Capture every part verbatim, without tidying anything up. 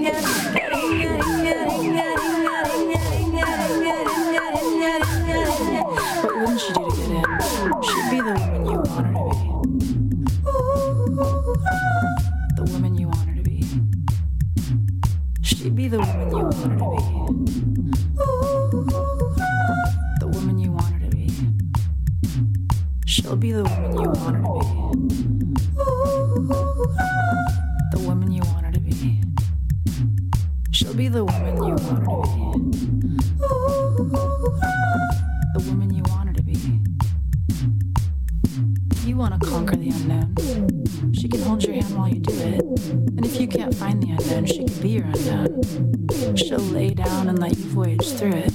What wouldn't she do to get in? She'd be the woman you want her to be. The woman you want her to be. She'd be the woman you want her to be. The woman you want her to be. She'll be the woman you want her to be. The woman you want her to be. She'll be the woman you want her to be. The woman you want her to be. You want to conquer the unknown. She can hold your hand while you do it. And if you can't find the unknown, she can be your unknown. She'll lay down and let you voyage through it.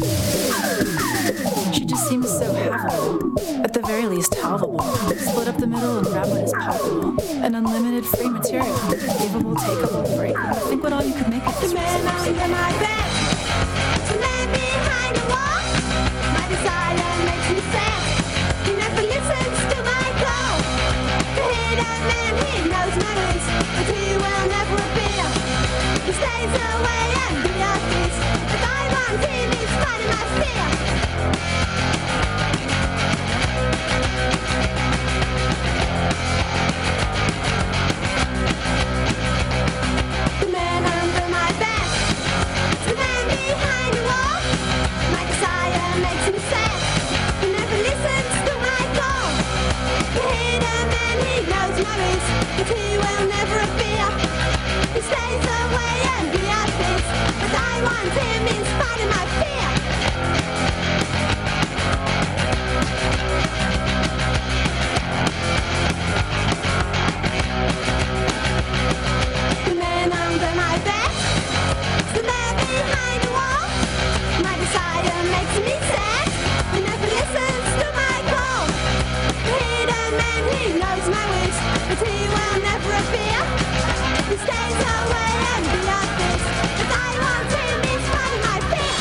She just seems so havable. At the very least, halvable. Split up the middle and grab what is palpable. An unlimited free material. Givable, takeable, breakable. Think what all you could make of this. The man under my bed. The man behind the wall. My desire makes me sad. He never listens to my call. The hidden man, he knows my ways, but he will never appear. He stays away and be at peace. But I want him in spite of my fear. The man under my bed. The man behind the wall. My desire makes him sad. He never listens to my call. The hidden man, he knows my ways, but he will never appear. He stays away and be at peace, but I want him in spite of my fear. The man under my bed, the man behind the wall. My desire makes me sad. He never listens to my call. The hidden man, he knows my ways, but he will never appear. He stays away and be at peace, but I want him in spite of my fear.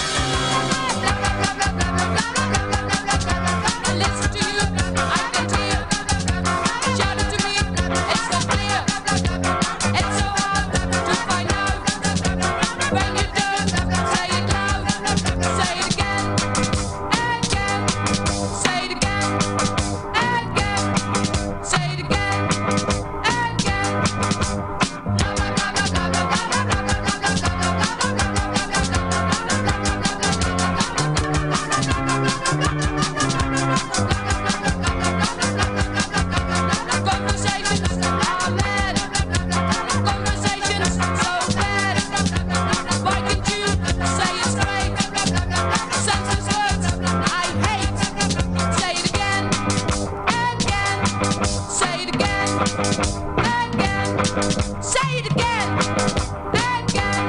Listen to you, I can hear. Shout it to me, it's so clear. It's so hard to find out. When you don't say it loud, say it again, again. Say it again, again. Say it again, Conversations are mad. Conversations so bad. Why can't you say it straight? Senseless words I hate. Say it again, again. Say it again, again. Say it again, again.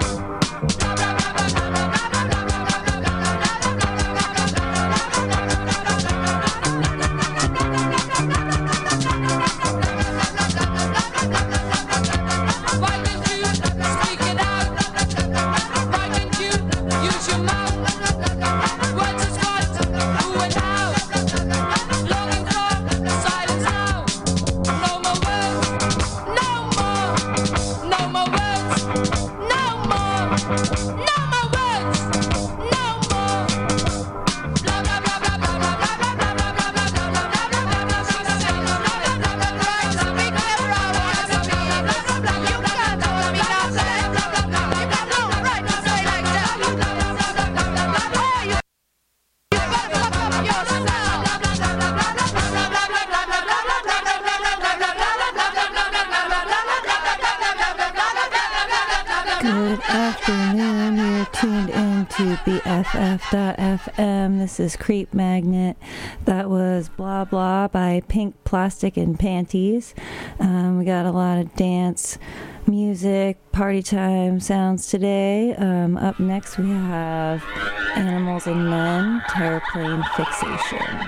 Why can't you speak it out? Why can't you use your mouth? Words is what, who and how. Longing for silence now. No more words, no more, no more words, no more, no more words, no more. Blah blah blah blah blah blah blah blah blah blah blah blah blah blah blah blah blah. Speak whatever I want to speak. Blah blah blah. You got to speak outside. Blah blah blah. You got no right to say like that. Blah blah blah blah blah blah blah. Oh, you you better fuck up yourself. Blah blah blah blah blah blah blah blah blah blah blah blah blah blah blah blah Good afternoon, you're tuned in to B F F dot F M. This is Creep Magnet. That was Blah Blah by Pink Plastic and Panties. Um, we got a lot of dance, music, party time sounds today. Um, up next we have Animals and Men, Terraplane Fixation.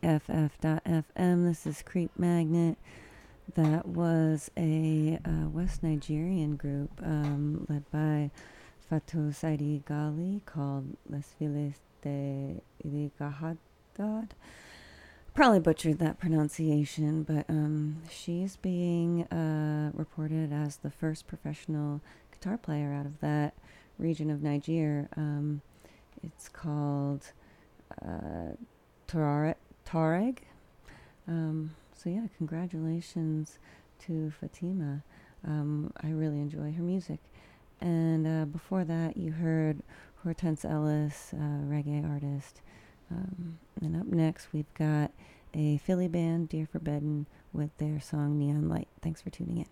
F F dot F M. This is Creep Magnet. That was a uh, West Nigerian group um, led by Fatou Saidi Gali called Les Filles de Iligahadad. Probably butchered that pronunciation, but um, she's being uh, reported as the first professional guitar player out of that region of Niger. Um, it's called uh, Tuareg. Tuareg. Um, so yeah, congratulations to Fatima. Um, I really enjoy her music. And uh, before that, you heard Hortense Ellis, uh, reggae artist. Um, and up next, we've got a Philly band, Dear Forbidden, with their song Neon Light. Thanks for tuning in.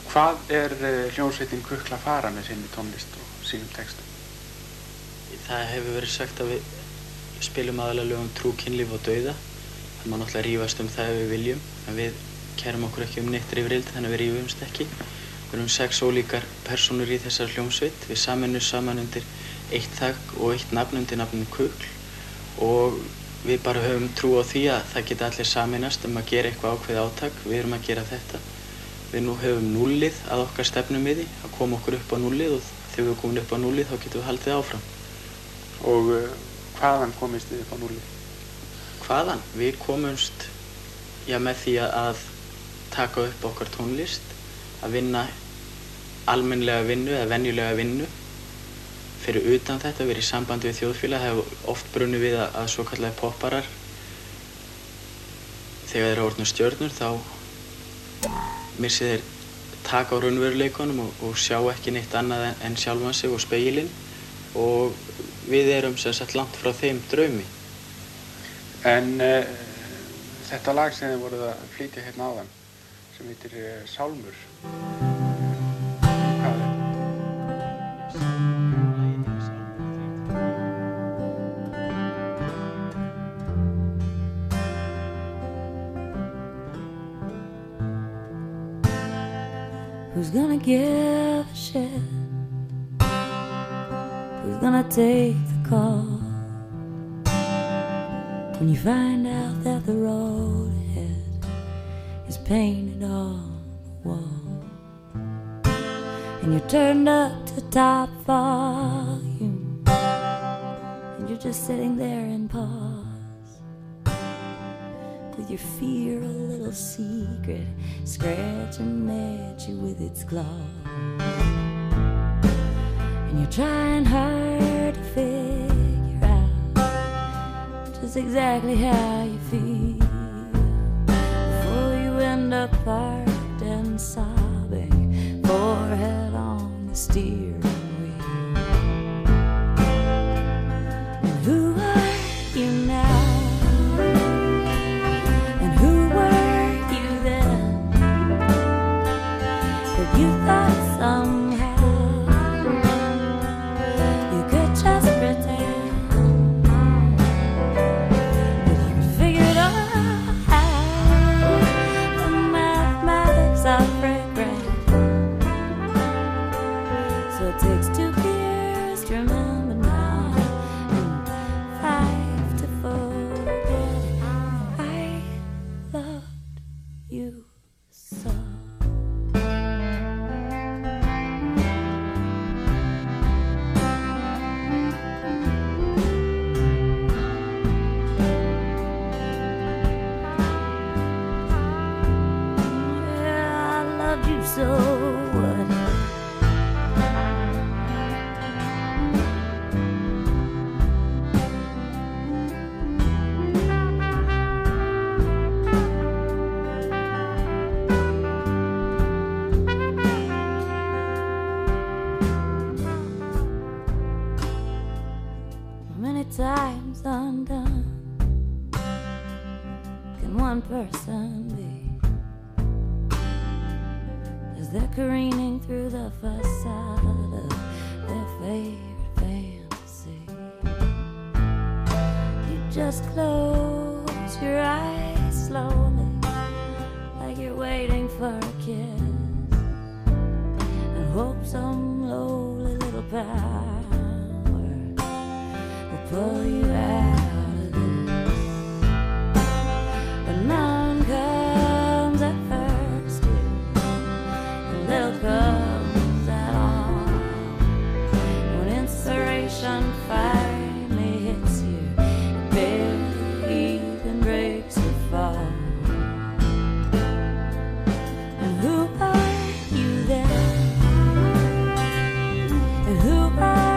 Hvað er uh, hljómsveitin Kukla að fara með sinni tónlist og sínum textum? Það hefur verið sagt að við spilum aðalega lög um trú, kynlíf og dauða. Það má náttúrulega rífast um það ef við viljum, en við kærum okkur ekki um neitt rifrildi, þannig að við rífumst ekki. Við erum sex ólíkar persónur í þessar hljómsveit. Við sameinum saman undir eitt þak og eitt nafn undir nafninu Kukl og við bara höfum trú á því að það geta allir sameinast um að gera eitthvað ákveðið átak. Við erum að gera þetta. Við nú höfum núllið að okkar stefnumiði, að koma okkur upp á núllið og þegar við komum upp á núllið þá getum við haldið áfram. Og uh, hvaðan komist þið upp á núllið? Hvaðan? Við komumst já, með því að taka upp okkar tónlist, að vinna almennlega vinnu eða venjulega vinnu fyrir utan þetta, verið í sambandi við þjóðfélag. Það hefur oft brunnið við að, að svo kallaði popparar þegar þeir eru orðnir stjörnur þá missi þeir taka á raunveruleikunum og, og sjá ekki neitt annað en, en sjálfan sig og spegilinn og við erum sem sagt langt frá þeim draumi. En uh, þetta lag sem þið voruð að flytja hérna áðan sem heitir uh, Sálmur, hvað er þetta? Who's gonna give a shit? Who's gonna take the call? When you find out that the road ahead is painted on the wall and you're turned up to top volume and you're just sitting there in pause with your fear a little secret scratching at you with its claws and you're trying hard to figure out just exactly how you feel before you end up parked and sobbing, forehead on the steering wheel. And who are you now? And who were you then? That you thought somehow you could just pretend times undone can one person be as they're careening through the facade of their favorite fantasy? You just close your eyes slowly like you're waiting for a kiss and hope some lowly little power pull you out of this, but none comes at first year, and little comes at all. When inspiration finally hits you, it barely even breaks your fall. And who are you then? And who are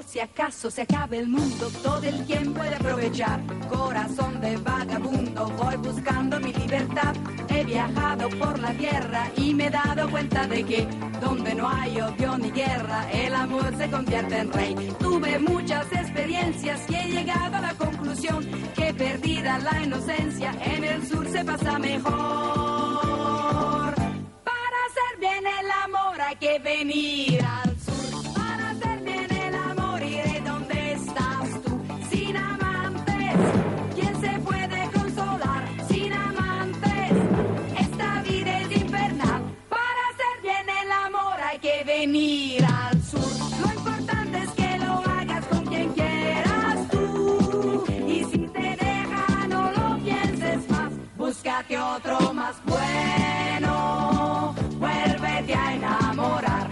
si acaso se acabe el mundo, todo el tiempo he de aprovechar. Corazón de vagabundo, voy buscando mi libertad. He viajado por la tierra y me he dado cuenta de que donde no hay odio ni guerra, el amor se convierte en rey. Tuve muchas experiencias y he llegado a la conclusión que perdida la inocencia, en el sur se pasa mejor. Para hacer bien el amor hay que venir al sur. Para hacer bien el amor iré donde estás tú. Sin amantes, ¿quién se puede consolar? Sin amantes, esta vida es infernal. Para hacer bien el amor hay que venir al sur. Lo importante es que lo hagas con quien quieras tú. Y si te deja no lo pienses más, búscate otro más bueno. Vuélvete a enamorar.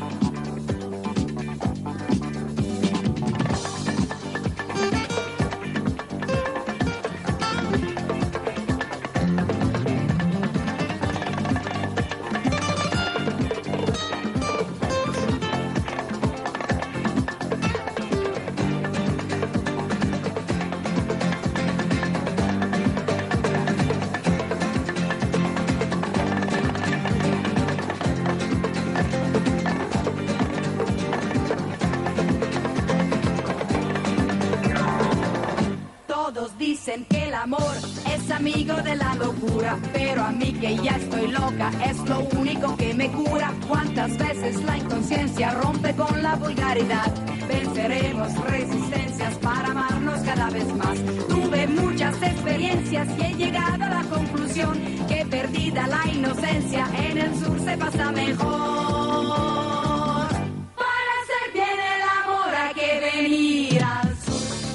Dicen que el amor es amigo de la locura, pero a mí que ya estoy loca es lo único que me cura. Cuántas veces la inconsciencia rompe con la vulgaridad. Venceremos resistencias para amarnos cada vez más. Tuve muchas experiencias y he llegado a la conclusión que perdida la inocencia, en el sur se pasa mejor. Para hacer bien el amor hay que venir al sur.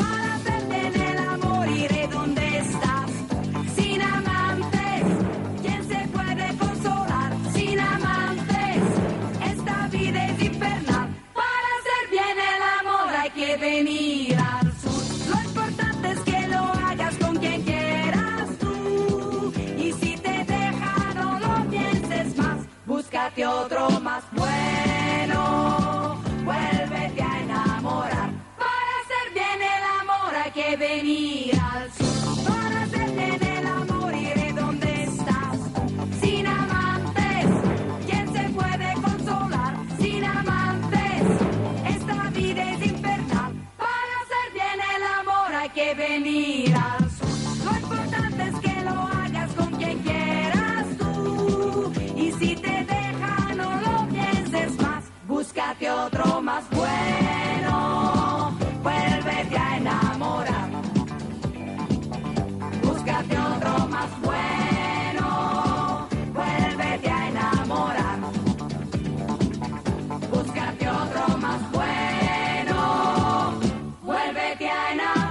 Venir al sur. Lo importante es que lo hagas con quien quieras tú. Y si te deja no lo pienses más, búscate otro más bueno. Vuélvete a enamorar. Para hacer bien el amor hay que venir al sur. Para hacer bien el amor iré donde estás. Sin amantes, ¿quién se puede consolar? Sin amantes, esta vida es infernal. Hay que venir al sur. Lo importante es que lo hagas con quien quieras tú. Y si te deja no lo pienses más, búscate otro más bueno. Vuélvete a enamorar. Búscate otro más bueno. Vuélvete a enamorar. Búscate otro más bueno. Vuélvete a enamorar.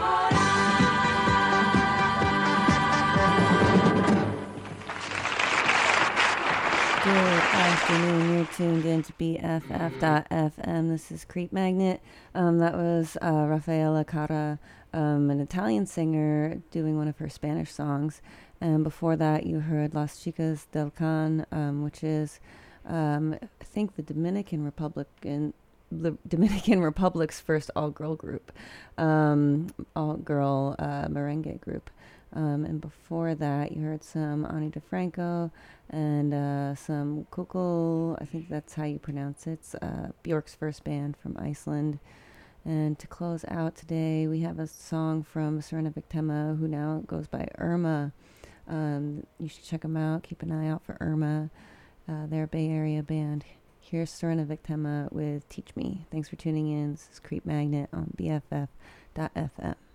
Good afternoon. You're tuned in to B F F dot F M. This is Creep Magnet. Um, that was uh, Raffaella Cara, um, an Italian singer, doing one of her Spanish songs. And before that, you heard Las Chicas del Can, um, which is, um, I think, the Dominican Republic in the Dominican Republic's first all-girl group, um, all-girl uh, merengue group. Um, and before that, you heard some Ani DeFranco and uh, some Kukul, I think that's how you pronounce it, it's, uh, Bjork's first band from Iceland. And to close out today, we have a song from Serena Victema, who now goes by Irma. Um, you should check them out. Keep an eye out for Irma. Uh, they're a Bay Area band. Here's Serena Victema with Teach Me. Thanks for tuning in. This is Creep Magnet on B F F dot F M.